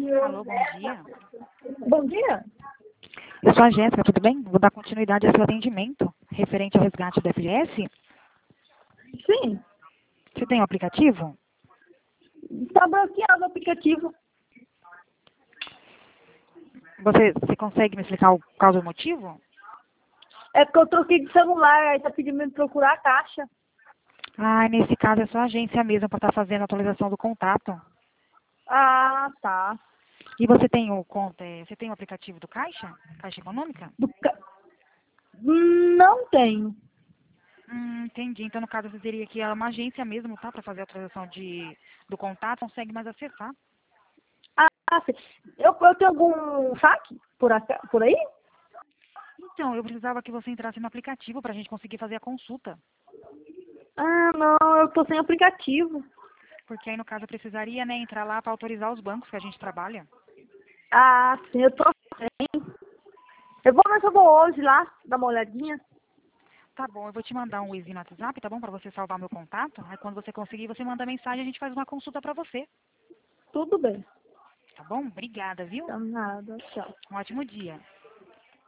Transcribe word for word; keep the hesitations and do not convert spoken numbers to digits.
Alô, bom dia. Bom dia. Eu sou a Jéssica, tudo bem? Vou dar continuidade ao seu atendimento referente ao resgate do F G S. Sim, Você tem o aplicativo? está bloqueado o aplicativo. Você, você consegue me explicar o causa e o motivo? É porque eu troquei de celular, aí tá pedindo pra me procurar a caixa. Ah, nesse caso é só a agência mesmo para estar fazendo a atualização do contato. Ah, tá. E você tem o conta, é, você tem o aplicativo do Caixa? Caixa Econômica? Do ca... Hum, Não tenho. Hum, entendi. Então, no caso, você teria que ir a uma agência mesmo, tá? Para fazer a atualização de, do contato, consegue mais acessar. Ah, sim. Eu, eu tenho algum saque por, aca- por aí? Então, eu precisava que você entrasse no aplicativo para a gente conseguir fazer a consulta. Ah, não, eu tô sem aplicativo. Porque aí, no caso, eu precisaria, né, entrar lá para autorizar os bancos que a gente trabalha. Ah, sim, eu tô sem. Eu vou ver se eu vou hoje lá, dar uma olhadinha. Tá bom, eu vou te mandar um Easy no WhatsApp, tá bom? Para você salvar meu contato. Aí, quando você conseguir, você manda mensagem e a gente faz uma consulta para você. Tudo bem. Tá bom? Obrigada, viu? Então, nada, tchau. Um ótimo dia.